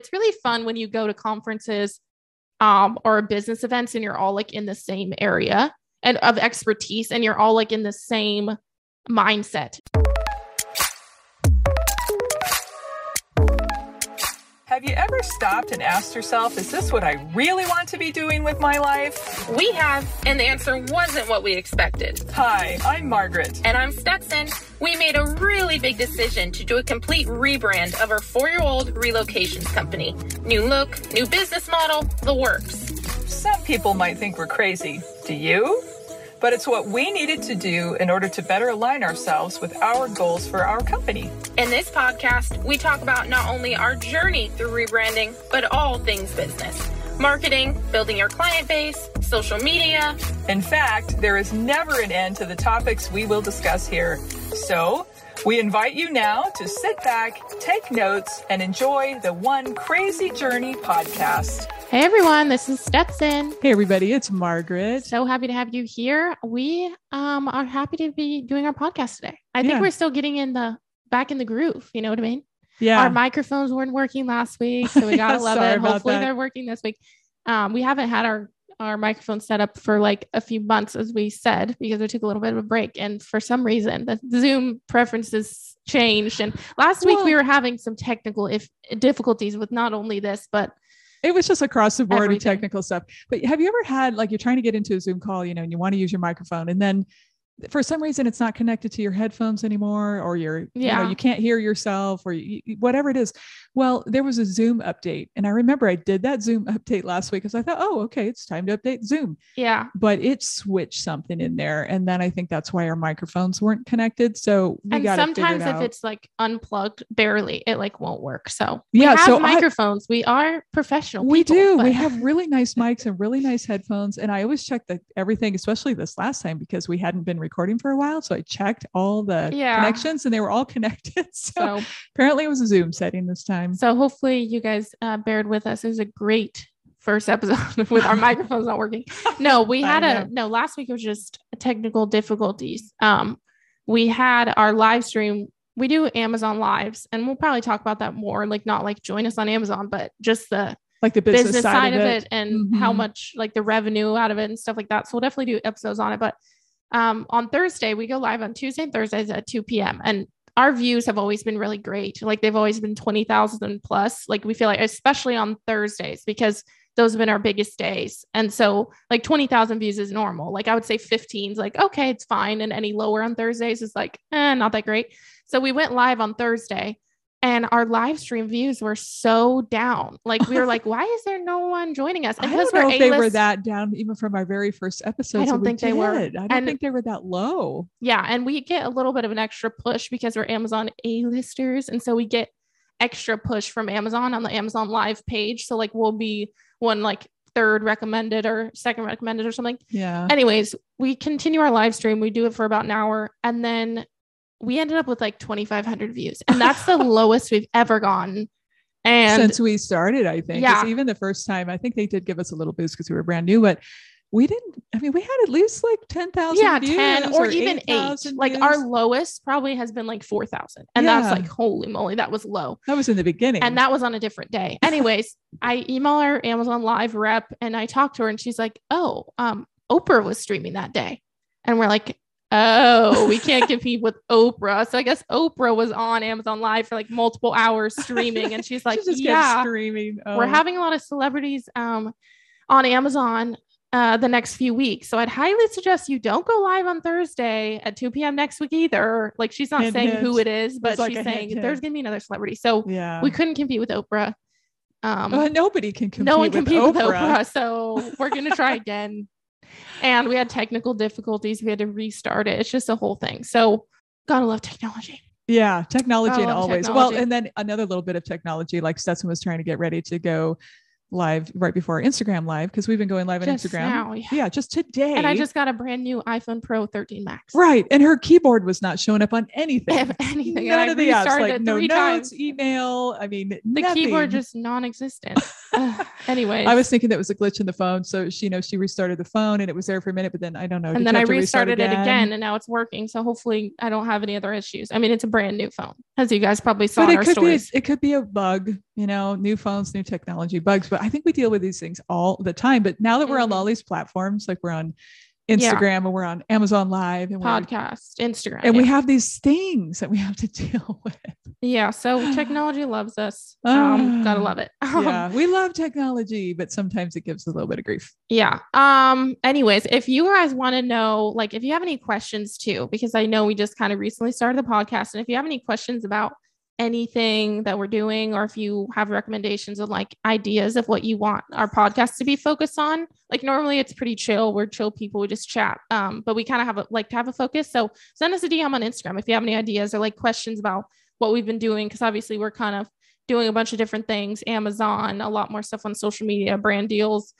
It's really fun when you go to conferences or business events and you're all like in the same area and of expertise and you're all like in the same mindset. Have you ever stopped and asked yourself, is this what I really want to be doing with my life? We have, and the answer wasn't what we expected. Hi, I'm Margaret. And I'm Stetson. We made a really big decision to do a complete rebrand of our 4-year-old relocations company. New look, new business model, the works. Some people might think we're crazy. Do you? But it's what we needed to do in order to better align ourselves with our goals for our company. In this podcast, we talk about not only our journey through rebranding, but all things business. Marketing, building your client base, social media. In fact, there is never an end to the topics we will discuss here. So, we invite you now to sit back, take notes, and enjoy the One Crazy Journey podcast. Hey everyone, this is Stetson. Hey everybody, it's Margaret. So happy to have you here. We are happy to be doing our podcast today. I think we're still getting back in the groove. You know what I mean? Yeah. Our microphones weren't working last week, so we gotta love it. Hopefully they're working this week. We haven't had our microphone set up for like a few months, as we said, because we took a little bit of a break. And for some reason, the Zoom preferences changed. And last week we were having some technical difficulties with not only this, but it was just across the board everything. of technical stuff. But have you ever had, like, you're trying to get into a Zoom call, and you want to use your microphone, and then for some reason it's not connected to your headphones anymore, or you can't hear yourself, or whatever it is. Well, there was a Zoom update. And I remember I did that Zoom update last week because I thought, oh, okay, it's time to update Zoom. Yeah. But it switched something in there. And then I think that's why our microphones weren't connected. So we got to figure it out. And sometimes if it's like unplugged barely, it like won't work. So we have microphones. We are professional people. We do. We have really nice mics and really nice headphones. And I always check everything, especially this last time, because we hadn't been recording for a while. So I checked all the connections and they were all connected. So apparently it was a Zoom setting this time. So hopefully you guys bared with us. It was a great first episode with our microphones not working. No, last week it was just technical difficulties. We had our live stream. We do Amazon lives, and we'll probably talk about that more, like not like join us on Amazon, but just the business side of it and how much like the revenue out of it and stuff like that. So we'll definitely do episodes on it. But on Thursday, we go live on Tuesday and Thursdays at 2 p.m. And our views have always been really great. Like they've always been 20,000 plus. Like we feel like, especially on Thursdays, because those have been our biggest days. And so like 20,000 views is normal. Like I would say 15 is like, okay, it's fine. And any lower on Thursdays is like, not that great. So we went live on Thursday and our live stream views were so down. Like we were like, why is there no one joining us? And I don't know if they were that down even from our very first episode. I don't think they were. I don't think they were that low. Yeah. And we get a little bit of an extra push because we're Amazon A-listers. And so we get extra push from Amazon on the Amazon Live page. So like we'll be one like third recommended or second recommended or something. Yeah. Anyways, we continue our live stream. We do it for about an hour. And then we ended up with like 2,500 views. And that's the lowest we've ever gotten. And since we started, I think. Yeah. Even the first time, I think they did give us a little boost because we were brand new, but we didn't, we had at least like 10,000 views. 10 or even 8. Like our lowest probably has been like 4,000. And that's like, holy moly, that was low. That was in the beginning. And that was on a different day. Anyways, I email our Amazon Live rep and I talked to her and she's like, Oprah was streaming that day. And we're like, oh, we can't compete with Oprah. So I guess Oprah was on Amazon Live for like multiple hours streaming. And she's like, she kept streaming. We're having a lot of celebrities on Amazon the next few weeks. So I'd highly suggest you don't go live on Thursday at 2 p.m. next week either. Like she's not saying who it is, but she's saying there's going to be another celebrity. So we couldn't compete with Oprah. Nobody can compete. No one can compete with Oprah. Oprah. So we're going to try again. And we had technical difficulties. We had to restart it. It's just a whole thing. So gotta love technology. Yeah. Technology and always. Well, and then another little bit of technology, like Stetson was trying to get ready to go live right before our Instagram live, because we've been going live on Instagram. Now, yeah, just today. And I just got a brand new iPhone Pro 13 Max. Right. And her keyboard was not showing up on anything. Anything. None of the apps, like no notes, times. email. The keyboard just non-existent. Anyways, I was thinking that was a glitch in the phone. So she restarted the phone and it was there for a minute, but then I don't know. And then I restarted it again and now it's working. So hopefully I don't have any other issues. I mean, it's a brand new phone, as you guys probably saw in our stories. It could be a bug, new phones, new technology bugs, but I think we deal with these things all the time. But now that we're on all these platforms, like we're on Instagram and we're on Amazon Live and podcast, Instagram. And we have these things that we have to deal with. Yeah. So technology loves us. Gotta love it. Yeah. We love technology, but sometimes it gives a little bit of grief. Yeah. Anyways, if you guys want to know, like, if you have any questions too, because I know we just kind of recently started the podcast. And if you have any questions about anything that we're doing, or if you have recommendations of like ideas of what you want our podcast to be focused on, like normally it's pretty chill. We're chill people. We just chat. But we kind of like to have a focus. So send us a DM on Instagram if you have any ideas or like questions about what we've been doing. Cause obviously we're kind of doing a bunch of different things, Amazon, a lot more stuff on social media, brand deals.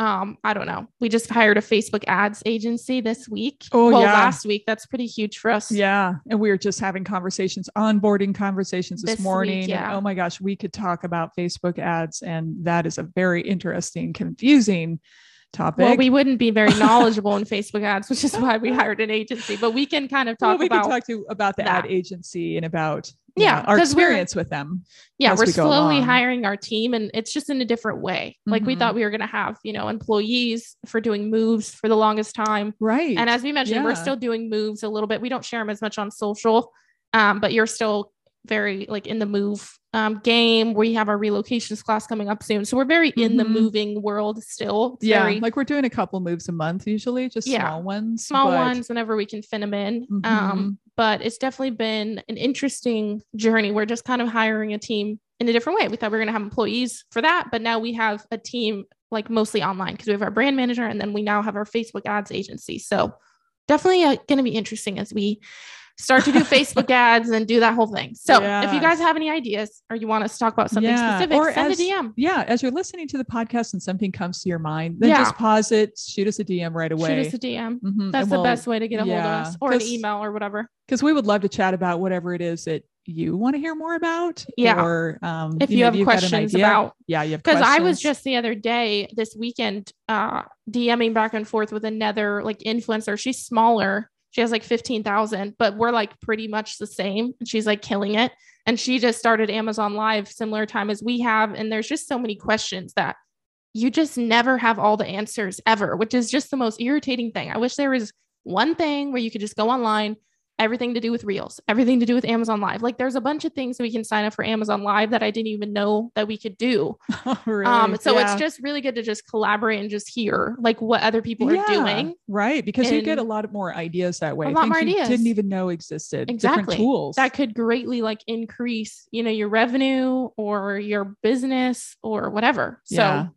I don't know. We just hired a Facebook ads agency this week. Last week. That's pretty huge for us. Yeah. And we were just having onboarding conversations this morning. Week, and, oh my gosh, we could talk about Facebook ads. And that is a very interesting, confusing topic. Well, we wouldn't be very knowledgeable in Facebook ads, which is why we hired an agency, but we can kind of talk about the ad agency and about our experience with them. Yeah. We're slowly hiring our team and it's just in a different way. Like we thought we were going to have, employees for doing moves for the longest time. Right. And as we mentioned, we're still doing moves a little bit. We don't share them as much on social, but you're still very like in the move game. We have our relocations class coming up soon. So we're very in the moving world still. It's like we're doing a couple moves a month, usually just small ones whenever we can fit them in. But it's definitely been an interesting journey. We're just kind of hiring a team in a different way. We thought we were going to have employees for that, but now we have a team like mostly online because we have our brand manager and then we now have our Facebook ads agency. So definitely going to be interesting as we start to do Facebook ads and do that whole thing. So if you guys have any ideas or you want us to talk about something specific, or send a DM. Yeah. As you're listening to the podcast and something comes to your mind, then just pause it, shoot us a DM right away. Shoot us a DM. That's the best way to get a hold of us, or an email or whatever. Because we would love to chat about whatever it is that you want to hear more about. Yeah. Or if you have questions about, you have because I was just the other day, this weekend, DMing back and forth with another like influencer. She's smaller. She has like 15,000, but we're like pretty much the same. And she's like killing it. And she just started Amazon Live similar time as we have. And there's just so many questions that you just never have all the answers ever, which is just the most irritating thing. I wish there was one thing where you could just go online, everything to do with Reels, everything to do with Amazon Live. Like there's a bunch of things that we can sign up for Amazon Live that I didn't even know that we could do. Really? So it's just really good to just collaborate and just hear like what other people are doing. Right. Because you get a lot more ideas that way. A lot more ideas. Didn't even know existed. Exactly. Different tools. That could greatly like increase, your revenue or your business or whatever. So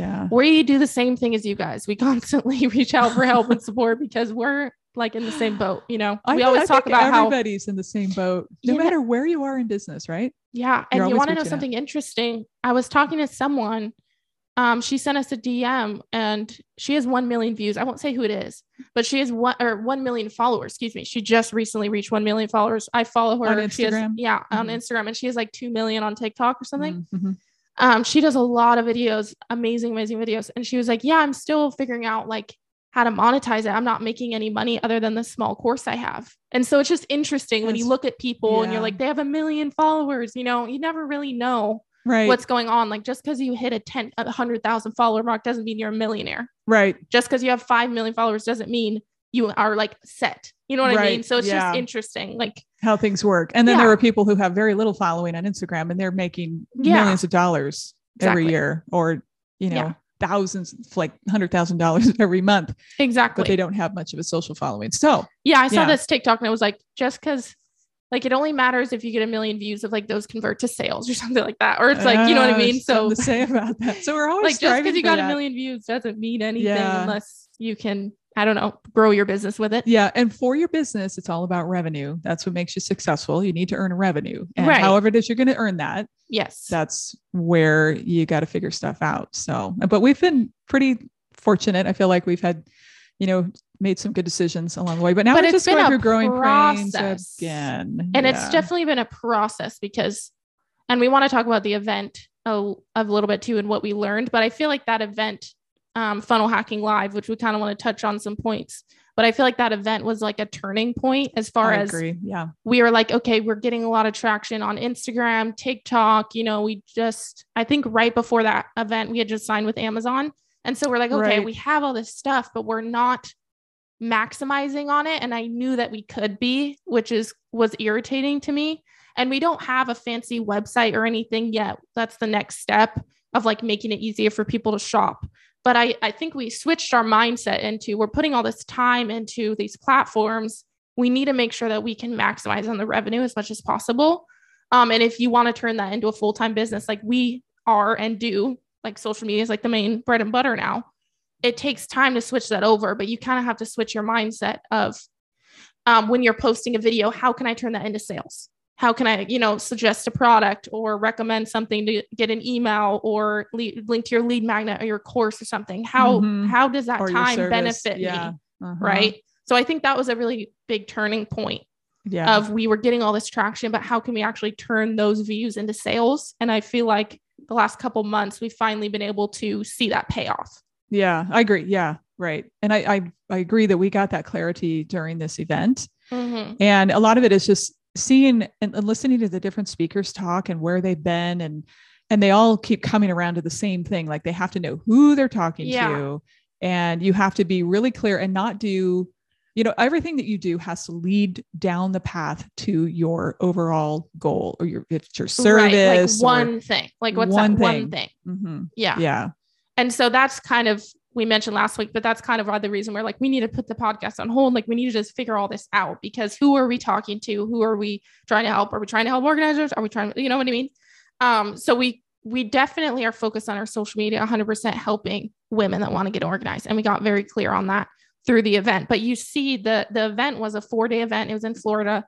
we do the same thing as you guys. We constantly reach out for help and support because we're like in the same boat, we always talk about how everybody's in the same boat, no matter where you are in business, right? Yeah. And you want to know something interesting? I was talking to someone, she sent us a DM and she has 1 million views. I won't say who it is, but she has 1 million followers. Excuse me. She just recently reached 1 million followers. I follow her on Instagram. On Instagram, and she has like 2 million on TikTok or something. She does a lot of videos, amazing videos. And she was like, I'm still figuring out like how to monetize it. I'm not making any money other than the small course I have. And so it's just interesting when you look at people and you're like, they have 1 million followers, you never really know what's going on. Like just because you hit a 100,000 follower mark doesn't mean you're a millionaire. Right. Just because you have 5 million followers doesn't mean you are like set. You know what I mean? So it's just interesting, like how things work. And then there are people who have very little following on Instagram and they're making millions of dollars every year, or, thousands, like $100,000 every month. Exactly. But they don't have much of a social following. So I saw this TikTok and it was like, just because like it only matters if you get 1 million views if like those convert to sales or something like that. Or it's like, you know what I mean? So to say about that. So we're always like, just because you got 1 million views doesn't mean anything unless you can, I don't know, grow your business with it. Yeah. And for your business, it's all about revenue. That's what makes you successful. You need to earn a revenue. And however it is you're going to earn that. Yes. That's where you got to figure stuff out. So, but we've been pretty fortunate. I feel like we've had, made some good decisions along the way, but now we're just going through growing pains again. And it's definitely been a process because, and we want to talk about the event a little bit too and what we learned. But I feel like that event, Funnel Hacking Live, which we kind of want to touch on some points, but I feel like that event was like a turning point as far as Yeah. We were like, okay, we're getting a lot of traction on Instagram, TikTok. You know, I think right before that event, we had just signed with Amazon. And so we're like, okay, we have all this stuff, but we're not maximizing on it. And I knew that we could be, which was irritating to me. And we don't have a fancy website or anything yet. That's the next step of like making it easier for people to shop. But I think we switched our mindset into, we're putting all this time into these platforms. We need to make sure that we can maximize on the revenue as much as possible. And if you want to turn that into a full-time business, like we are and do, like social media is like the main bread and butter now. It takes time to switch that over, but you kind of have to switch your mindset of when you're posting a video, how can I turn that into sales? How can I, suggest a product or recommend something to get an email or link to your lead magnet or your course or something? How does that or time benefit me? Right. So I think that was a really big turning point of we were getting all this traction, but how can we actually turn those views into sales? And I feel like the last couple months, we've finally been able to see that payoff. Yeah, I agree. Yeah. Right. And I agree that we got that clarity during this event. And a lot of it is just seeing and listening to the different speakers talk and where they've been, and they all keep coming around to the same thing. Like they have to know who they're talking to, and you have to be really clear and not do, everything that you do has to lead down the path to your overall goal or it's your service. Right. Like one thing, like what's that one thing? Yeah. Yeah. And so that's kind of, we mentioned last week, but that's kind of the reason we're like, we need to put the podcast on hold. Like we need to just figure all this out, because who are we talking to? Who are we trying to help? Are we trying to help organizers? Are we trying to, you know what I mean? So we definitely are focused on our social media, 100% helping women that want to get organized. And we got very clear on that through the event. But you see the event was a 4-day event. It was in Florida.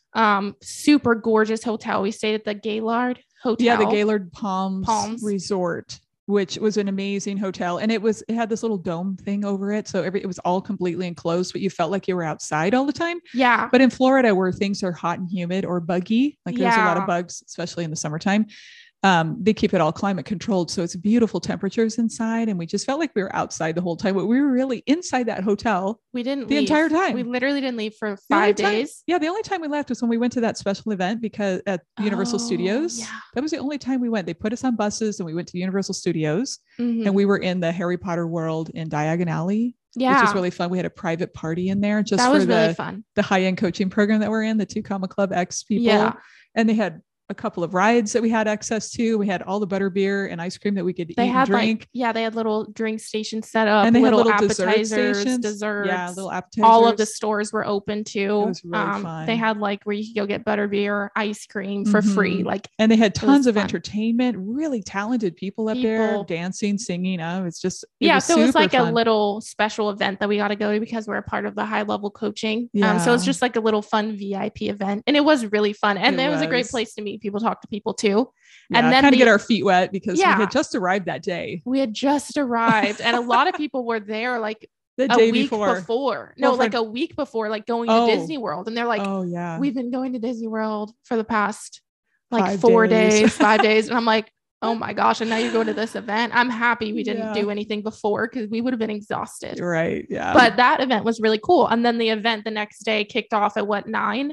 Super gorgeous hotel. We stayed at the Gaylord Hotel. Yeah. The Gaylord Palms Resort, which was an amazing hotel. And it had this little dome thing over it. So it was all completely enclosed, but you felt like you were outside all the time. Yeah. But in Florida, where things are hot and humid or buggy, like there's a lot of bugs, especially in the summertime, they keep it all climate controlled. So it's beautiful temperatures inside. And we just felt like we were outside the whole time, but we were really inside that hotel. We didn't leave the entire time. We literally didn't leave for 5 days. Yeah. The only time we left was when we went to that special event because at Universal Studios, that was the only time we went. They put us on buses and we went to Universal Studios and we were in the Harry Potter world in Diagon Alley. Yeah. Which was really fun. We had a private party in there just that for was really fun. The high-end coaching program that we're in, the 2 Comma Club X people. Yeah. And they had a couple of rides that we had access to. We had all the butter beer and ice cream that we could eat and drink. They had little drink stations set up, and they little had little appetizers, desserts. Yeah, little appetizers. All of the stores were open too. It was really fun. They had where you could go get butter beer, ice cream for free. And they had tons of entertainment, really talented people up there dancing, singing. It's just, so it was like fun. A little special event that we got to go to because we're a part of the high level coaching. So it's just like a little fun VIP event, and it was really fun. And it was a great place to meet people, talk to people too. And then kind of get our feet wet because we had just arrived that day. We had just arrived and a lot of people were there like the day before. Like a week before, like going to Disney World. And they're like, we've been going to Disney World for the past like 4 days, 5 days. And I'm like, oh my gosh. And now you're going to this event. I'm happy we didn't do anything before because we would have been exhausted. Right. Yeah. But that event was really cool. And then the event the next day kicked off at 9?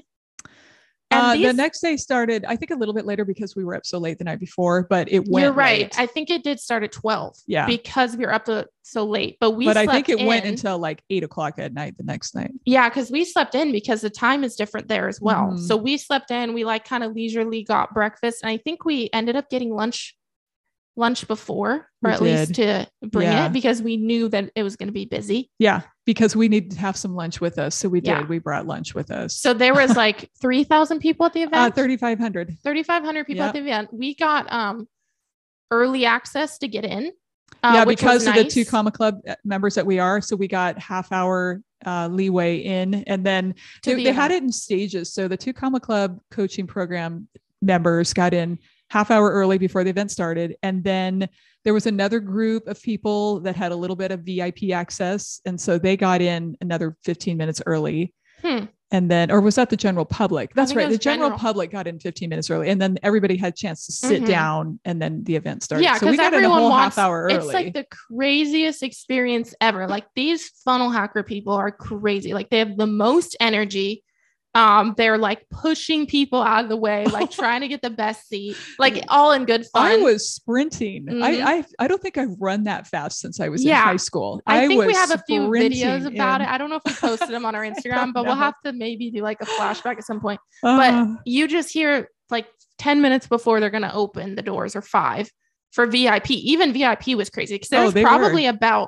The next day started, I think a little bit later because we were up so late the night before, but it went. You're right. Late. I think it did start at 12. Yeah. Because we were up so late, but I think it went until like 8:00 at night the next night. Yeah. Cause we slept in because the time is different there as well. So we slept in, we like kind of leisurely got breakfast. And I think we ended up getting lunch before, or at least to bring it because we knew that it was going to be busy. Yeah. Because we needed to have some lunch with us. So we did. We brought lunch with us. So there was like 3,000 people at the event. 3,500. 3,500 people at the event. We got early access to get in. Because of the 2 Comma Club members that we are. So we got half-hour leeway in. And then they had it in stages. So the 2 Comma Club coaching program members got in half-hour early before the event started. And then there was another group of people that had a little bit of VIP access. And so they got in another 15 minutes early. And then, or was that the general public? That's right. The general public got in 15 minutes early, and then everybody had a chance to sit down, and then the event started. Yeah, so we got in a whole half hour early. It's like the craziest experience ever. Like these funnel hacker people are crazy. Like they have the most energy. They're like pushing people out of the way, like trying to get the best seat, like all in good fun. I was sprinting. I don't think I've run that fast since I was in high school. I think we have a few videos about it. I don't know if we posted them on our Instagram, but we'll have to maybe do like a flashback at some point. But you just hear like 10 minutes before they're going to open the doors, or 5 for VIP. Even VIP was crazy because there was probably about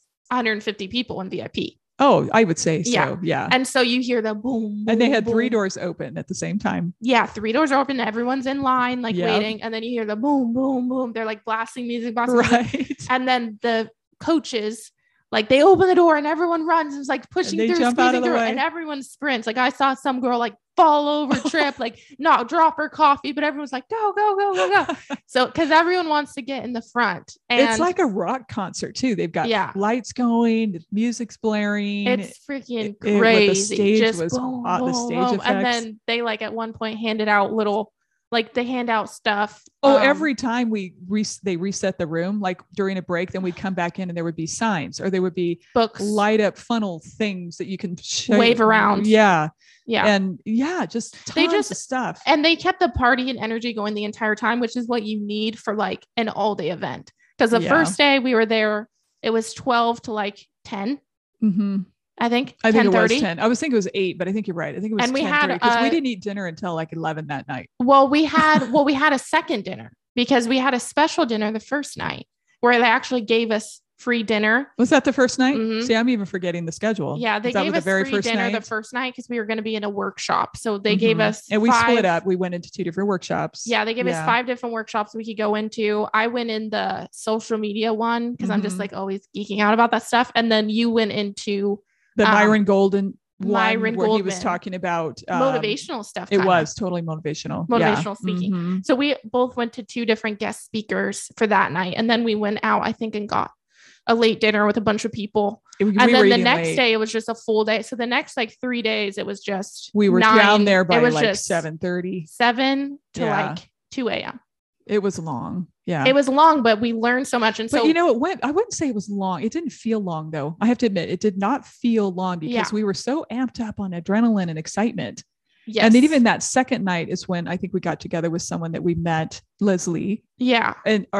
150 people in VIP. Oh, I would say so. Yeah. And so you hear the boom, boom, and they had boom. 3 doors open at the same time. Yeah. 3 doors are open. Everyone's in line, like waiting. And then you hear the boom, boom, boom. They're like blasting music. Music. And then the coaches, like they open the door and everyone runs. It's like pushing through, squeezing through, and everyone sprints. Like I saw some girl like fall over, trip, like not drop her coffee, but everyone's like, go, go, go, go, go. So, cause everyone wants to get in the front. And it's like a rock concert too. They've got lights going, the music's blaring. It's freaking crazy. The stage just was boom, the boom, stage boom. effects. And then they like at one point handed out they hand out stuff. Every time they reset the room, like during a break, then we'd come back in and there would be signs, or there would be books, light up funnel things that you can wave around. Yeah. And just tons of stuff. And they kept the party and energy going the entire time, which is what you need for like an all day event. Because the first day we were there, it was 12 to like 10. Mm-hmm. I think it was 10. I was thinking it was 8, but I think you're right. I think it was 10:30 we had because we didn't eat dinner until like 11 that night. Well, we had a second dinner because we had a special dinner the first night where they actually gave us free dinner. Was that the first night? Mm-hmm. See, I'm even forgetting the schedule. Yeah, they gave us free dinner the first night because we were going to be in a workshop. So they gave us and we split up. We went into 2 different workshops. Yeah, they gave us 5 different workshops we could go into. I went in the social media one because I'm just like always geeking out about that stuff. And then you went into the Myron Golden one where he was talking about motivational stuff. It was totally motivational speaking. Mm-hmm. So we both went to 2 different guest speakers for that night. And then we went out, I think, and got a late dinner with a bunch of people. And then the next day it was just a full day. So the next like 3 days, it was just we were down there by like 7:30, 7 to like 2 a.m. It was long. Yeah. It was long, but we learned so much. And but I wouldn't say it was long. It didn't feel long though. I have to admit, it did not feel long because we were so amped up on adrenaline and excitement. Yes. And then even that second night is when I think we got together with someone that we met, Leslie. Yeah.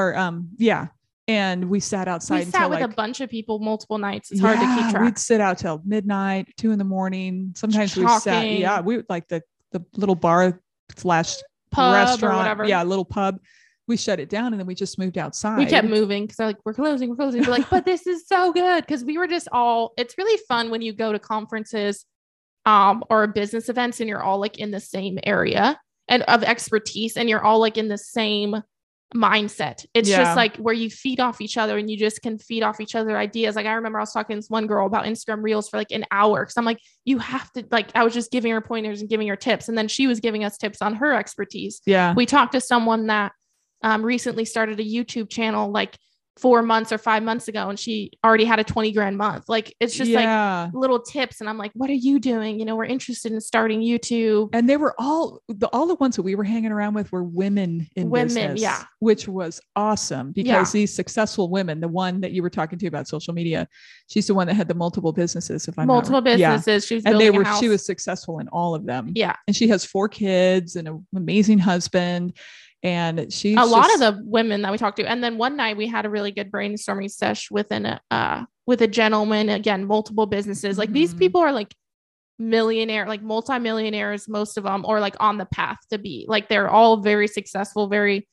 And we sat outside. We sat with a bunch of people multiple nights. It's hard to keep track. We'd sit out till midnight, 2 a.m. Sometimes we sat. Yeah. We would like the little bar / pub restaurant. Or whatever. Yeah. Little pub. We shut it down and then we just moved outside. We kept moving because they're like, we're closing. We're like, but this is so good. Cause we were just it's really fun when you go to conferences or business events and you're all like in the same area and of expertise and you're all like in the same mindset. It's just like where you feed off each other and you just can feed off each other ideas. Like I remember I was talking to this one girl about Instagram Reels for like an hour. Cause I'm like, you have to I was just giving her pointers and giving her tips. And then she was giving us tips on her expertise. Yeah. We talked to someone that recently started a YouTube channel like 4 months or 5 months ago. And she already had a 20 grand month. Like, it's just like little tips. And I'm like, what are you doing? We're interested in starting YouTube. And they were all the ones that we were hanging around with were women in business, which was awesome because these successful women, the one that you were talking to about social media, she's the one that had the multiple businesses. She was building a house. She was successful in all of them. Yeah. And she has 4 kids and an amazing husband. And she's a lot of the women that we talked to. And then one night we had a really good brainstorming sesh with a gentleman, again, multiple businesses. Like these people are like millionaire, like multimillionaires, most of them, or like on the path to be like, they're all very successful, very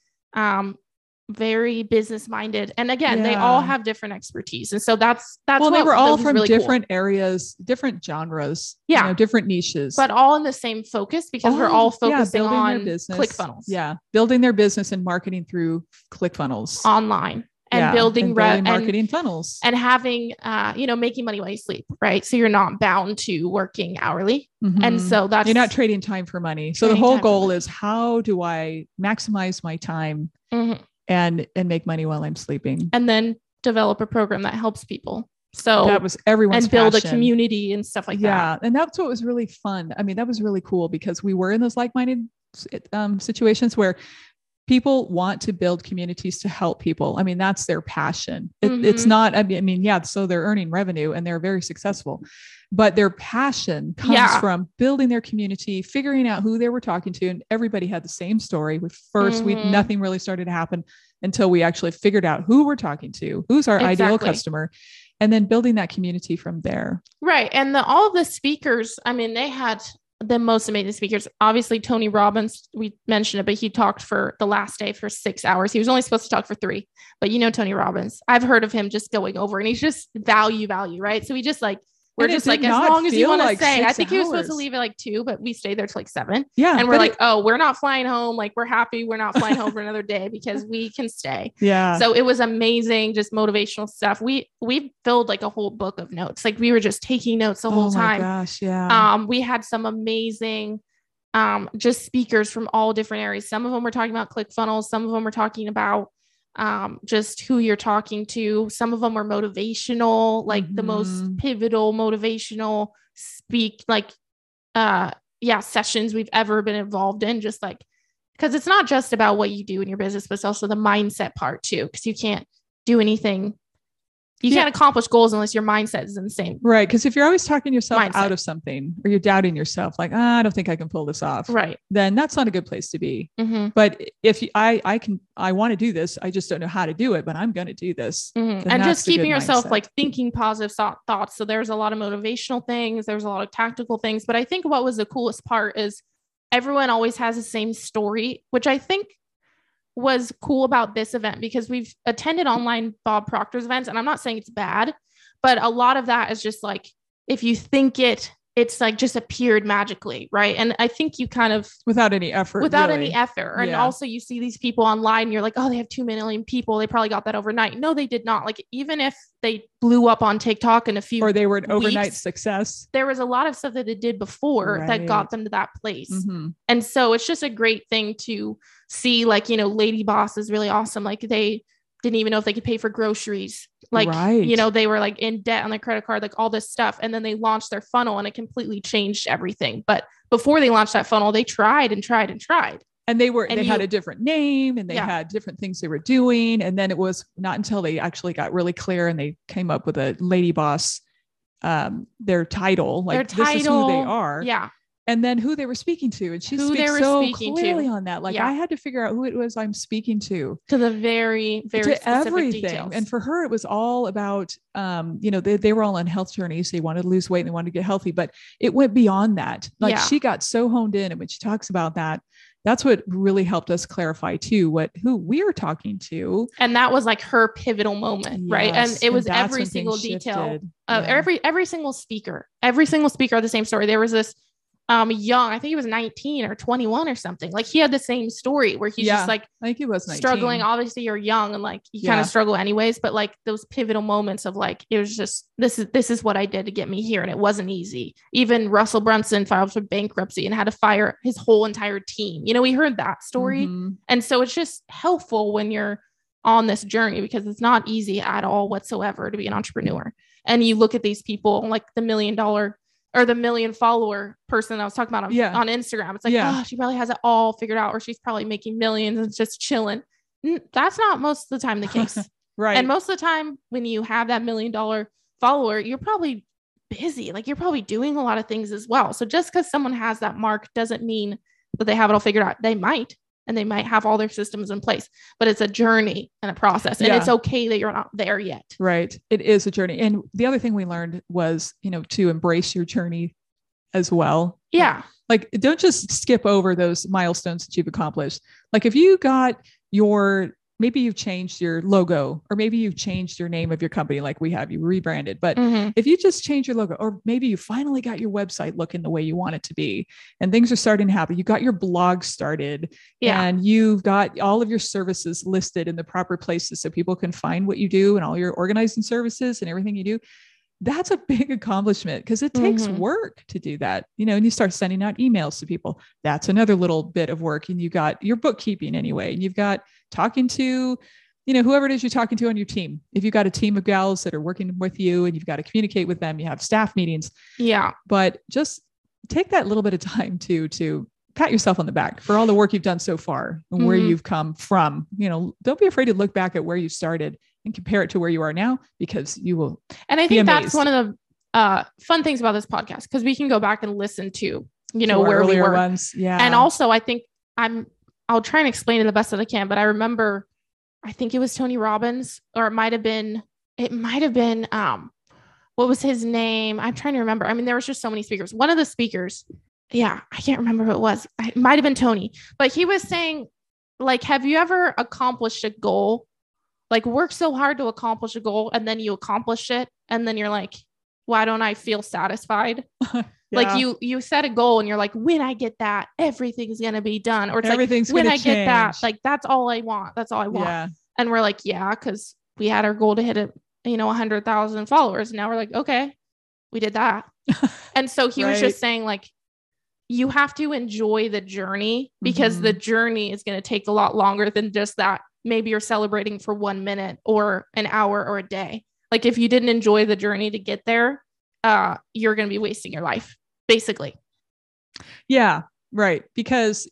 business minded. And again, they all have different expertise. And so that's well, they were all from really different areas, different genres, different niches, but all in the same focus because we're all focusing on ClickFunnels. Yeah. Building their business and marketing through ClickFunnels online and building marketing funnels and having, making money while you sleep. Right. So you're not bound to working hourly. Mm-hmm. And so you're not trading time for money. So the whole goal is how do I maximize my time and make money while I'm sleeping, and then develop a program that helps people So that was everyone's and build passion. a community and stuff like that. Yeah. And that's what was really fun. I mean, that was really cool because we were in those like-minded situations where people want to build communities to help people. I mean, that's their passion. It's not, I mean, yeah, so they're earning revenue and they're very successful, but their passion comes from building their community, figuring out who they were talking to. And everybody had the same story. With first, nothing really started to happen until we actually figured out who we're talking to, who's our ideal customer, and then building that community from there. Right. And all of the speakers, I mean, they had the most amazing speakers. Obviously, Tony Robbins, we mentioned it, but he talked for the last day for 6 hours. He was only supposed to talk for 3, but Tony Robbins, I've heard of him just going over, and he's just value, right? So we just like, we're just like, as long as you want to stay. I think he was supposed to leave at like 2, but we stayed there till like 7. Yeah. And we're like, oh, we're not flying home. Like, we're happy we're not flying home for another day because we can stay. Yeah. So it was amazing, just motivational stuff. We filled like a whole book of notes. Like, we were just taking notes the whole time. Oh my gosh, yeah. We had some amazing just speakers from all different areas. Some of them were talking about ClickFunnels. Some of them were talking about just who you're talking to. Some of them are motivational, like the most pivotal motivational sessions we've ever been involved in. Just like, because it's not just about what you do in your business, but it's also the mindset part too. Because you can't do anything. You can't accomplish goals unless your mindset is in the same. Right. Because if you're always talking yourself out of something, or you're doubting yourself, like, I don't think I can pull this off. Right. Then that's not a good place to be. But if I want to do this, I just don't know how to do it, but I'm going to do this. And just keeping yourself mindset. Like thinking positive thoughts. So there's a lot of motivational things. There's a lot of tactical things, but I think what was the coolest part is everyone always has the same story, which I think was cool about this event, because we've attended online Bob Proctor's events, and I'm not saying it's bad, but a lot of that is just like, if you think it's like just appeared magically. Right. And I think you kind of without any effort. And also you see these people online and you're like, oh, they have 2 million people. They probably got that overnight. No, they did not. Like, even if they blew up on TikTok in a few or they were an overnight success, there was a lot of stuff that they did before that got them to that place. And so it's just a great thing to see, like, Lady Boss is really awesome. Like, they didn't even know if they could pay for groceries. Like, they were like in debt on their credit card, like all this stuff. And then they launched their funnel and it completely changed everything. But before they launched that funnel, they tried and tried and tried. And they had a different name, and they had different things they were doing. And then it was not until they actually got really clear and they came up with a Lady Boss, their title, like this is who they are. Yeah. And then who they were speaking to. And she speaks so clearly on that. Like, I had to figure out who it was I'm speaking to the very, very specific everything. Details. And for her, it was all about, they were all on health journeys. They wanted to lose weight and they wanted to get healthy, but it went beyond that. Like, she got so honed in. And when she talks about that, that's what really helped us clarify too, who we were talking to. And that was like her pivotal moment. Yes. Right. And it was every single detail of every single speaker had the same story. There was this young, I think he was 19 or 21 or something. Like, he had the same story where he's just like, I think he was 19. Struggling. Obviously you're young and like you kind of struggle anyways, but like those pivotal moments of like, it was just, this is what I did to get me here. And it wasn't easy. Even Russell Brunson filed for bankruptcy and had to fire his whole entire team. We heard that story. And so it's just helpful when you're on this journey, because it's not easy at all whatsoever to be an entrepreneur. And you look at these people, like the $1 million or the 1 million follower person I was talking about on Instagram. It's like, oh, she probably has it all figured out, or she's probably making millions and just chilling. That's not most of the time the case. Right. And most of the time when you have that $1 million follower, you're probably busy. Like, you're probably doing a lot of things as well. So just because someone has that mark doesn't mean that they have it all figured out. They might, and they might have all their systems in place, but it's a journey and a process, and it's okay that you're not there yet. Right. It is a journey. And the other thing we learned was, to embrace your journey as well. Yeah. Like, don't just skip over those milestones that you've accomplished. Like, if you got maybe you've changed your logo, or maybe you've changed your name of your company, like we have, you rebranded, but if you just change your logo, or maybe you finally got your website looking the way you want it to be, and things are starting to happen, you got your blog started, and you've got all of your services listed in the proper places so people can find what you do and all your organizing services and everything you do. That's a big accomplishment, because it takes work to do that, and you start sending out emails to people. That's another little bit of work. And you got your bookkeeping anyway, and you've got talking to whoever it is you're talking to on your team, if you've got a team of gals that are working with you and you've got to communicate with them, you have staff meetings. Yeah. But just take that little bit of time to pat yourself on the back for all the work you've done so far and where you've come from. Don't be afraid to look back at where you started and compare it to where you are now, because you will. And I think that's one of the fun things about this podcast, because we can go back and listen to, where we were. Ones. Yeah. And also I think I'll try and explain it the best that I can, but I remember, I think it was Tony Robbins, or it might've been, what was his name? I'm trying to remember. I mean, there was just so many speakers. One of the speakers, I can't remember who it was. It might've been Tony, but he was saying, like, have you ever accomplished a goal? Like, work so hard to accomplish a goal, and then you accomplish it, and then you're like, why don't I feel satisfied? Yeah. Like you set a goal and you're like, when I get that, everything's going to be done. Or it's like, when I get that, like, that's all I want. That's all I want. Yeah. And we're like, yeah, because we had our goal to hit 100,000 followers. Now we're like, okay, we did that. And so he was just saying, like, you have to enjoy the journey, because the journey is going to take a lot longer than just that. Maybe you're celebrating for 1 minute or an hour or a day. Like, if you didn't enjoy the journey to get there, you're going to be wasting your life, basically. Yeah, right. Because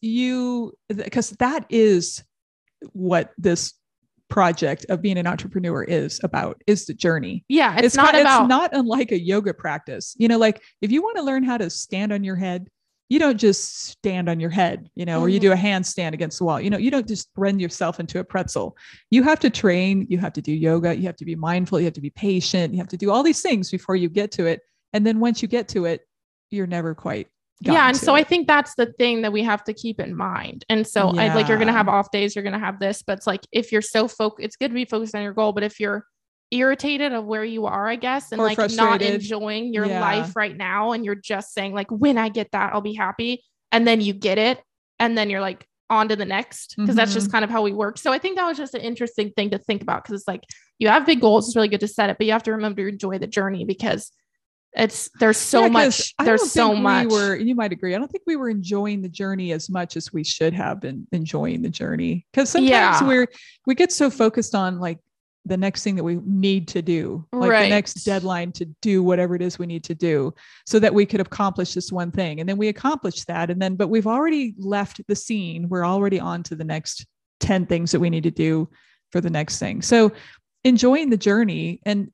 that is what this project of being an entrepreneur is about, is the journey. Yeah. It's not unlike a yoga practice. Like, if you want to learn how to stand on your head, you don't just stand on your head, or you do a handstand against the wall. You don't just bend yourself into a pretzel. You have to train, you have to do yoga, you have to be mindful, you have to be patient, you have to do all these things before you get to it. And then once you get to it, you're never quite. Yeah. And so I think that's the thing that we have to keep in mind. And so you're going to have off days, you're going to have this, but it's like, if you're so focused, it's good to be focused on your goal, but if you're irritated of where you are, I guess, and like not enjoying your life right now, and you're just saying, like, when I get that, I'll be happy, and then you get it, and then you're like on to the next, because that's just kind of how we work. So I think that was just an interesting thing to think about, because it's like, you have big goals, it's really good to set it, but you have to remember to enjoy the journey, because there's so much. You might agree, I don't think we were enjoying the journey as much as we should have been enjoying the journey, because sometimes we get so focused on, like, the next thing that we need to do, like the next deadline to do whatever it is we need to do, so that we could accomplish this one thing. And then we accomplish that. But we've already left the scene. We're already on to the next 10 things that we need to do for the next thing. So enjoying the journey and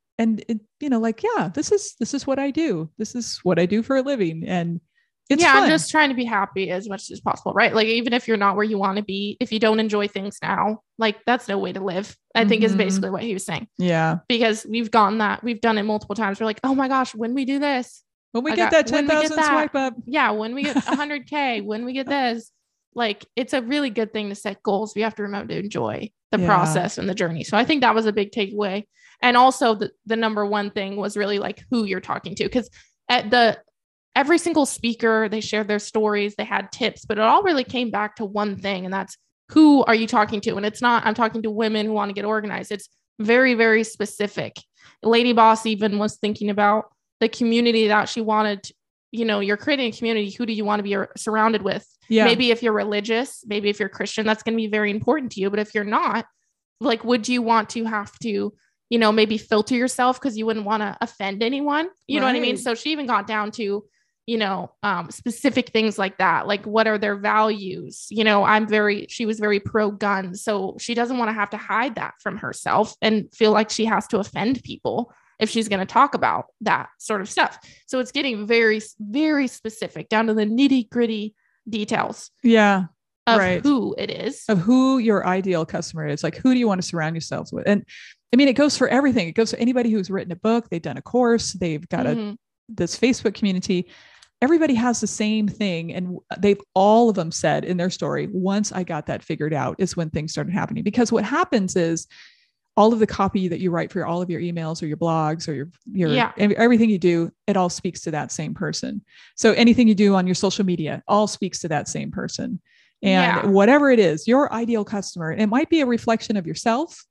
this is what I do. This is what I do for a living. And it's fun. I'm just trying to be happy as much as possible, right? Like, even if you're not where you want to be, if you don't enjoy things now, like, that's no way to live, I think is basically what he was saying. Yeah. Because we've done it multiple times. We're like, oh my gosh, when we do this, when we get that 10,000 swipe up. Yeah. When we get 100K, when we get this, like, it's a really good thing to set goals. We have to remember to enjoy the process and the journey. So I think that was a big takeaway. And also the number one thing was really, like, who you're talking to. Because every single speaker, they shared their stories, they had tips, but it all really came back to one thing. And that's, who are you talking to? And it's not, I'm talking to women who want to get organized. It's very, very specific. Lady Boss even was thinking about the community that she wanted. You're creating a community. Who do you want to be surrounded with? Yeah. Maybe if you're religious, maybe if you're Christian, that's going to be very important to you. But if you're not, like, would you want to have to, maybe filter yourself because you wouldn't want to offend anyone? You know what I mean? So she even got down to, specific things like that. Like, what are their values? She was very pro gun. So she doesn't want to have to hide that from herself and feel like she has to offend people if she's going to talk about that sort of stuff. So it's getting very, very specific down to the nitty gritty details. Yeah. Of who it is. Of who your ideal customer is. Like, who do you want to surround yourselves with? And I mean, it goes for everything. It goes for anybody who's written a book, they've done a course, they've got this Facebook community. Everybody has the same thing. And all of them said in their story, once I got that figured out is when things started happening. Because what happens is all of the copy that you write for all of your emails or your blogs or your everything you do, it all speaks to that same person. So anything you do on your social media all speaks to that same person. And whatever it is, your ideal customer, it might be a reflection of yourself,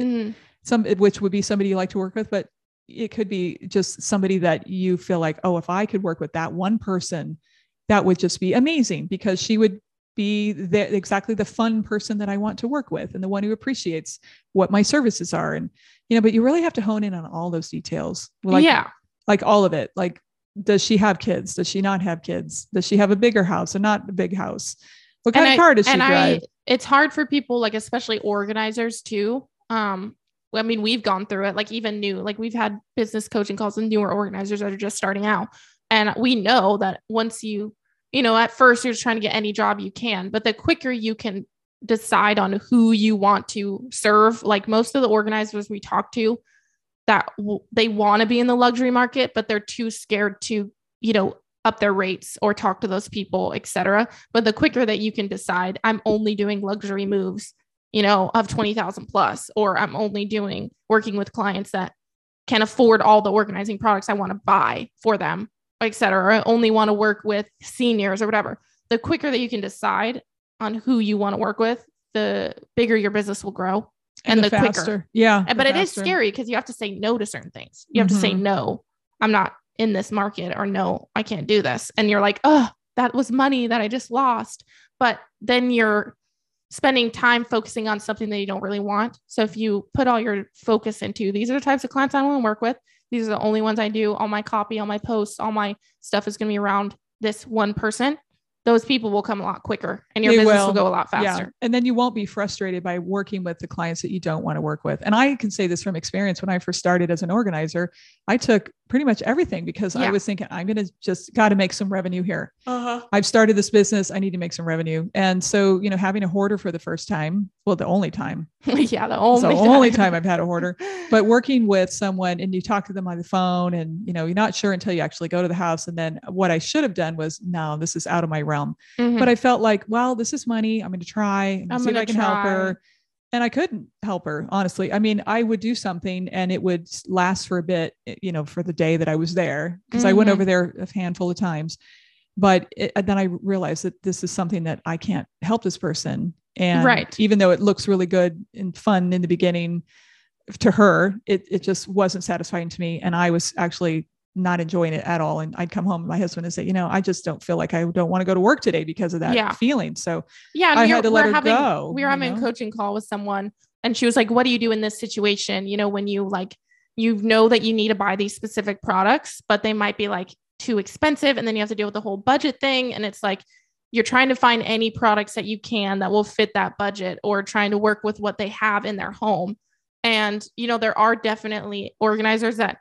which would be somebody you like to work with, but it could be just somebody that you feel like, oh, if I could work with that one person, that would just be amazing, because she would be exactly the fun person that I want to work with and the one who appreciates what my services are. And, but you really have to hone in on all those details. Like all of it. Like, does she have kids? Does she not have kids? Does she have a bigger house or not a big house? What kind of car does she drive? It's hard for people, like, especially organizers too. We've gone through it, like even new, like we've had business coaching calls with newer organizers that are just starting out. And we know that once at first you're just trying to get any job you can, but the quicker you can decide on who you want to serve, like most of the organizers we talk to that they want to be in the luxury market, but they're too scared to, up their rates or talk to those people, etc. But the quicker that you can decide, I'm only doing luxury moves, of 20,000 plus, or I'm only working with clients that can afford all the organizing products I want to buy for them, etc. Or I only want to work with seniors or whatever. The quicker that you can decide on who you want to work with, the bigger your business will grow. And the faster. Quicker. Yeah. But it is scary because you have to say no to certain things. You have to say, no, I'm not in this market, or no, I can't do this. And you're like, oh, that was money that I just lost. But then you're spending time focusing on something that you don't really want. So if you put all your focus into, these are the types of clients I want to work with. These are the only ones I do. All my copy, all my posts, all my stuff is going to be around this one person. Those people will come a lot quicker and your business will go a lot faster. Yeah. And then you won't be frustrated by working with the clients that you don't want to work with. And I can say this from experience. When I first started as an organizer, I took pretty much everything because I was thinking, I'm going to just got to make some revenue here. I've started this business. I need to make some revenue. And so, having a hoarder for the first time, well, the only time. The only time I've had a hoarder, but working with someone and you talk to them on the phone and, you're not sure until you actually go to the house. And then what I should have done was, no, this is out of my realm. But I felt like, well, this is money. I'm going to try and see if I can help her. And I couldn't help her, honestly. I mean, I would do something and it would last for a bit, for the day that I was there, because I went over there a handful of times. But then I realized that this is something that I can't help this person. And even though it looks really good and fun in the beginning to her, it just wasn't satisfying to me. And I was actually not enjoying it at all. And I'd come home to my husband and say, I just don't feel like I don't want to go to work today because of that feeling. So I had to let her go. We were having a coaching call with someone and she was like, what do you do in this situation? When you that you need to buy these specific products, but they might be like too expensive. And then you have to deal with the whole budget thing. And it's like, you're trying to find any products that you can that will fit that budget, or trying to work with what they have in their home. And, there are definitely organizers that,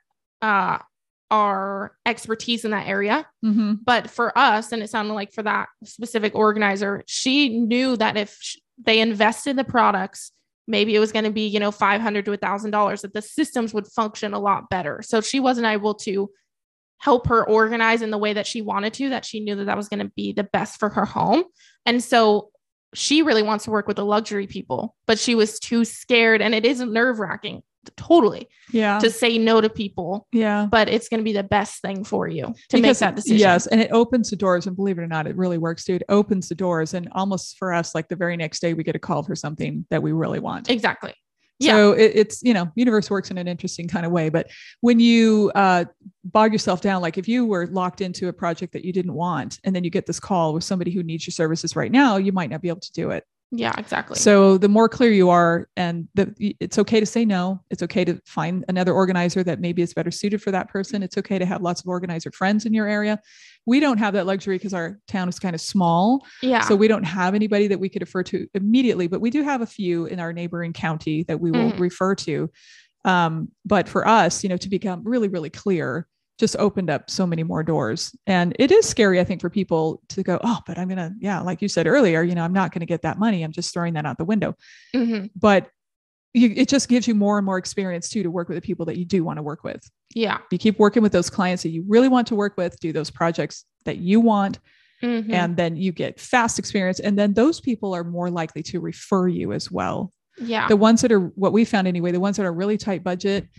are expertise in that area. But for us, and it sounded like for that specific organizer, she knew that if they invested in the products, maybe it was going to be, $500 to $1,000, that the systems would function a lot better. So she wasn't able to help her organize in the way that she wanted to, that she knew that was going to be the best for her home. And so she really wants to work with the luxury people, but she was too scared. And it is nerve-wracking. Totally. To say no to people. But it's going to be the best thing for you to make that decision. Yes. And it opens the doors, and believe it or not, it really works, dude. It opens the doors. And almost for us, like the very next day we get a call for something that we really want. Exactly. So it's, universe works in an interesting kind of way. But when you bog yourself down, like if you were locked into a project that you didn't want, and then you get this call with somebody who needs your services right now, you might not be able to do it. Yeah, exactly. So the more clear you are, and it's okay to say no. It's okay to find another organizer that maybe is better suited for that person. It's okay to have lots of organizer friends in your area. We don't have that luxury because our town is kind of small. So we don't have anybody that we could refer to immediately, but we do have a few in our neighboring county that we will refer to. But for us, to become really, really clear, just opened up so many more doors. And it is scary, I think, for people to go, oh, but I'm going to, like you said earlier, I'm not going to get that money. I'm just throwing that out the window. But it just gives you more and more experience too, to work with the people that you do want to work with. You keep working with those clients that you really want to work with, do those projects that you want. And then you get fast experience. And then those people are more likely to refer you as well. The ones that are, what we found anyway, the ones that are really tight budget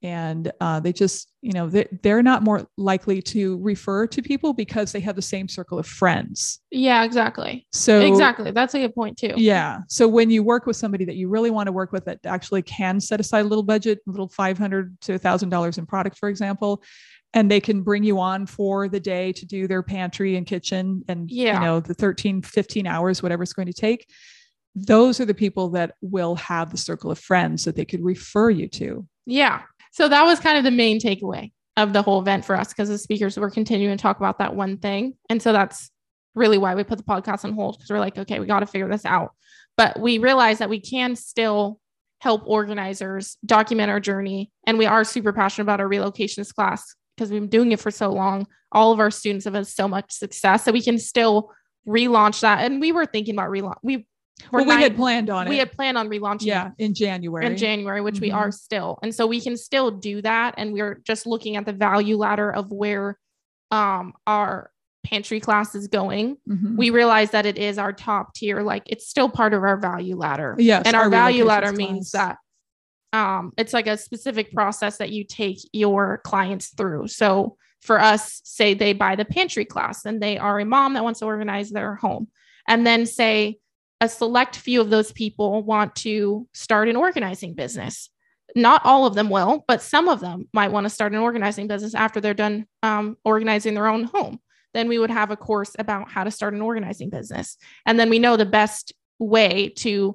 and they just, they're not more likely to refer to people because they have the same circle of friends. Yeah, exactly. So exactly. That's a good point too. Yeah. So when you work with somebody that you really want to work with that actually can set aside a little budget, a little $500 to $1,000 in product, for example, and they can bring you on for the day to do their pantry and kitchen and, the 13, 15 hours, whatever it's going to take. Those are the people that will have the circle of friends that they could refer you to. Yeah. So that was kind of the main takeaway of the whole event for us, because the speakers were continuing to talk about that one thing. And so that's really why we put the podcast on hold, because we're like, okay, we got to figure this out. But we realized that we can still help organizers document our journey. And we are super passionate about our relocations class because we've been doing it for so long. All of our students have had so much success that we can still relaunch that. And we were thinking about relaunch. We had planned on it. We had planned on relaunching in January, which we are still. And so we can still do that. And we're just looking at the value ladder of where our pantry class is going. We realize that it is our top tier. Like, it's still part of our value ladder. Yes. And our value ladder means that it's like a specific process that you take your clients through. So for us, say they buy the pantry class and they are a mom that wants to organize their home. And then say a select few of those people want to start an organizing business. Not all of them will, but some of them might want to start an organizing business after they're done organizing their own home. Then we would have a course about how to start an organizing business. And then we know the best way to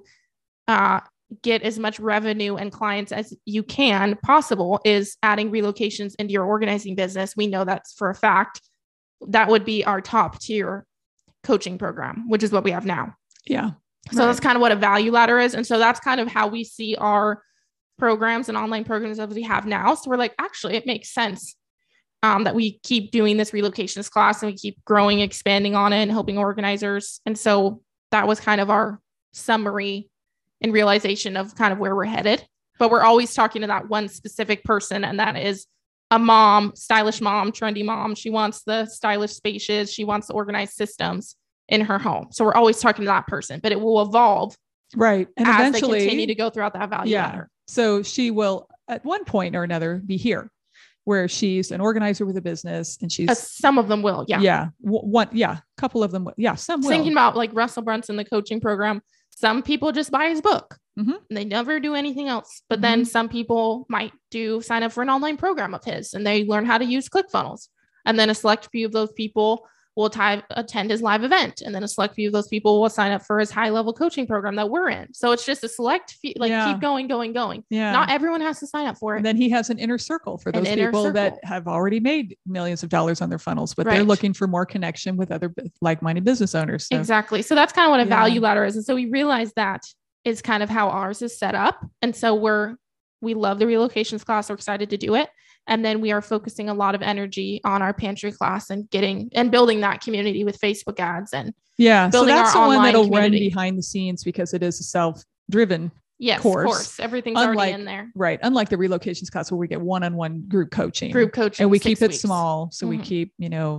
get as much revenue and clients as you can possible is adding relocations into your organizing business. We know that's for a fact. That would be our top tier coaching program, which is what we have now. Yeah. So that's kind of what a value ladder is. And so that's kind of how we see our programs and online programs that we have now. So we're like, actually, it makes sense that we keep doing this relocations class and we keep growing, expanding on it and helping organizers. And so that was kind of our summary and realization of kind of where we're headed. But we're always talking to that one specific person. And that is a mom, stylish mom, trendy mom. She wants the stylish spaces. She wants the organized systems in her home. So we're always talking to that person, but it will evolve. Right. And as eventually they continue to go throughout that value ladder. So she will at one point or another be here where she's an organizer with a business and she's some of them will. Yeah. Yeah. A couple of them. Yeah. Some will. Thinking about like Russell Brunson, the coaching program. Some people just buy his book and they never do anything else. But then some people might sign up for an online program of his and they learn how to use ClickFunnels. And then a select few of those people will attend his live event. And then a select few of those people will sign up for his high level coaching program that we're in. So it's just a select few, keep going. Yeah. Not everyone has to sign up for it. And then he has an inner circle for those people that have already made millions of dollars on their funnels, but they're looking for more connection with other like-minded business owners. So. Exactly. So that's kind of what a value ladder is. And so we realized that is kind of how ours is set up. And so we love the relocations class. We're excited to do it. And then we are focusing a lot of energy on our pantry class and building that community with Facebook ads and building so that's our the one that'll community. run behind the scenes because it is a self-driven course. Everything's already in there. Right. Unlike the relocations class where we get one-on-one group coaching. And we keep it small. So we keep,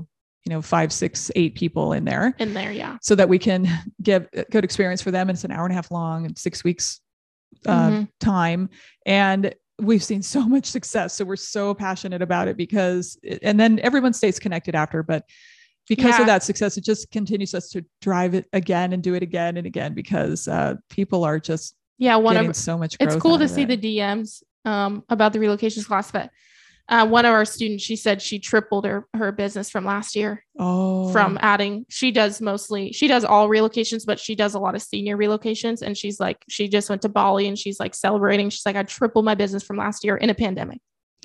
5, 6, 8 people in there. Yeah. So that we can give a good experience for them. And it's an hour and a half long and 6 weeks time. And we've seen so much success. So we're so passionate about it and then everyone stays connected after, but because of that success, it just continues us to drive it again and do it again and again, because people are just getting so much growth. It's cool to see the DMs about the relocations class, but one of our students, she said she tripled her business from last year. From adding, she does all relocations, but she does a lot of senior relocations. And she's like, she just went to Bali and she's like celebrating. She's like, I tripled my business from last year in a pandemic,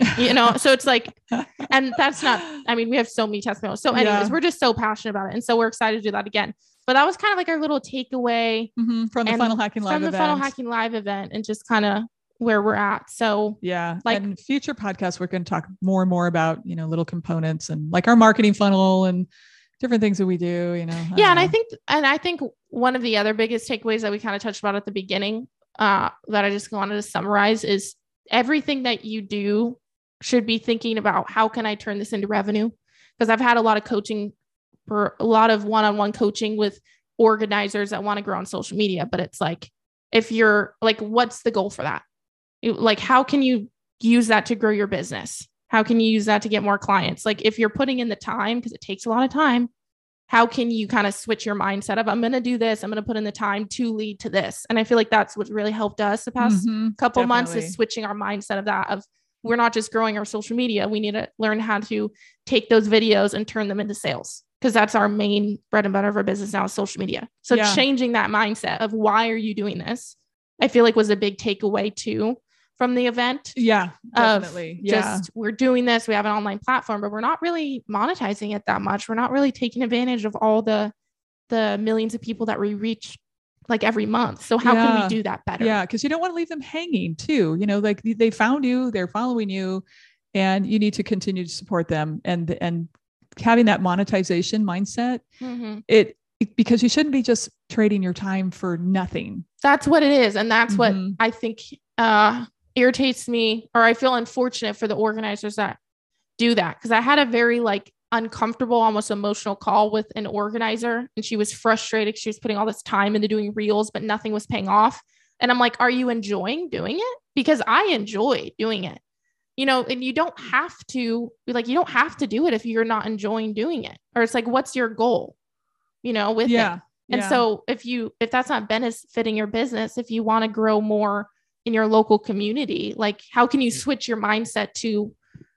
so it's like, and that's not, we have so many testimonials. So anyways, we're just so passionate about it. And so we're excited to do that again. But that was kind of like our little takeaway from the Funnel Hacking Live event and just kind of where we're at. So and future podcasts, we're going to talk more and more about, little components and like our marketing funnel and different things that we do, And I think one of the other biggest takeaways that we kind of touched about at the beginning, that I just wanted to summarize is everything that you do should be thinking about, how can I turn this into revenue? Because I've had a lot of coaching for a lot of one-on-one coaching with organizers that want to grow on social media. But it's like, if you're like, what's the goal for that? Like, how can you use that to grow your business? How can you use that to get more clients? Like if you're putting in the time, because it takes a lot of time, how can you kind of switch your mindset of, I'm going to do this, I'm going to put in the time to lead to this. And I feel like that's what really helped us the past couple months, is switching our mindset of that, of we're not just growing our social media. We need to learn how to take those videos and turn them into sales, because that's our main bread and butter of our business now, is social media. So changing that mindset of why are you doing this, I feel like was a big takeaway too from the event. Yeah, definitely. Just we're doing this. We have an online platform, but we're not really monetizing it that much. We're not really taking advantage of all the millions of people that we reach like every month. So how can we do that better? Yeah, because you don't want to leave them hanging too. You know, like they found you, they're following you, and you need to continue to support them. And having that monetization mindset, because you shouldn't be just trading your time for nothing. That's what it is. And that's what I think irritates me, or I feel unfortunate for the organizers that do that. Because I had a very like uncomfortable, almost emotional call with an organizer, and she was frustrated. She was putting all this time into doing reels, but nothing was paying off. And I'm like, are you enjoying doing it? Because I enjoy doing it, you know, and you don't have to do it if you're not enjoying doing it. Or it's like, what's your goal, you know, with it? And so if that's not benefiting your business, if you want to grow more in your local community, like how can you switch your mindset to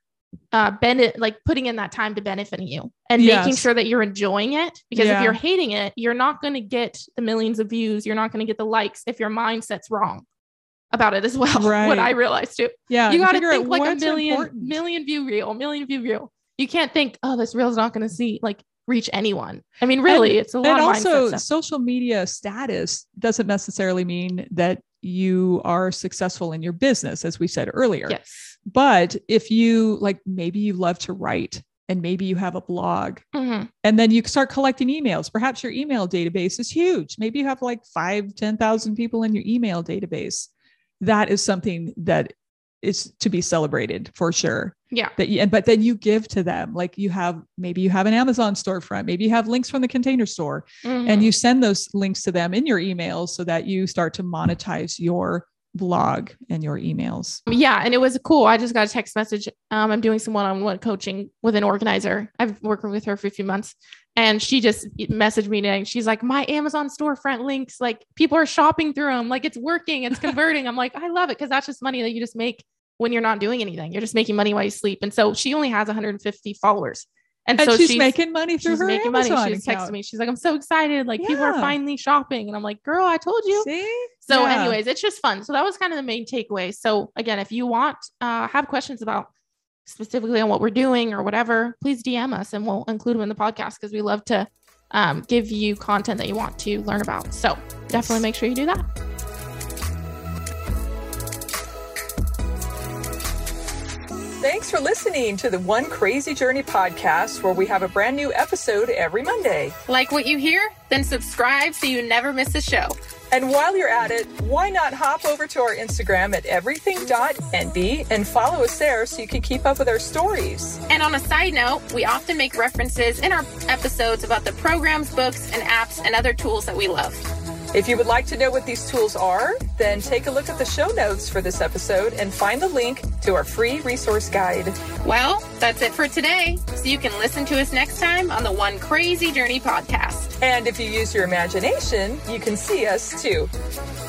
putting in that time to benefiting you and making sure that you're enjoying it? Because if you're hating it, you're not going to get the millions of views. You're not going to get the likes if your mindset's wrong about it as well. Right. What I realized too. Yeah. You got to think like a million view reel. You can't think, oh, this reel's not going to reach anyone. I mean, really, it's a lot of mindset stuff. And also social media status doesn't necessarily mean that you are successful in your business, as we said earlier. Yes. But if you maybe you love to write and maybe you have a blog and then you start collecting emails, perhaps your email database is huge. Maybe you have 5,000-10,000 people in your email database. That is something that is to be celebrated for sure. Yeah. But then you give to them, maybe you have an Amazon storefront, maybe you have links from the Container Store and you send those links to them in your emails so that you start to monetize your blog and your emails. Yeah. And it was cool. I just got a text message. I'm doing some one-on-one coaching with an organizer. I've worked with her for a few months, and she just messaged me today. She's like, my Amazon storefront links, people are shopping through them. It's working, it's converting. I'm like, I love it. Cause that's just money that you just make when you're not doing anything. You're just making money while you sleep. And so she only has 150 followers. And so she's making money through her Amazon account. She's texting me. She's like, I'm so excited. People are finally shopping. And I'm like, girl, I told you. See? So anyways, it's just fun. So that was kind of the main takeaway. So again, if you want, have questions about specifically on what we're doing or whatever, please DM us and we'll include them in the podcast, because we love to give you content that you want to learn about. So definitely make sure you do that. Thanks for listening to the One Crazy Journey podcast, where we have a brand new episode every Monday. Like what you hear? Then subscribe so you never miss a show. And while you're at it, why not hop over to our Instagram at everything.nb and follow us there so you can keep up with our stories. And on a side note, we often make references in our episodes about the programs, books, and apps and other tools that we love. If you would like to know what these tools are, then take a look at the show notes for this episode and find the link to our free resource guide. Well, that's it for today. So you can listen to us next time on the One Crazy Journey podcast. And if you use your imagination, you can see us too.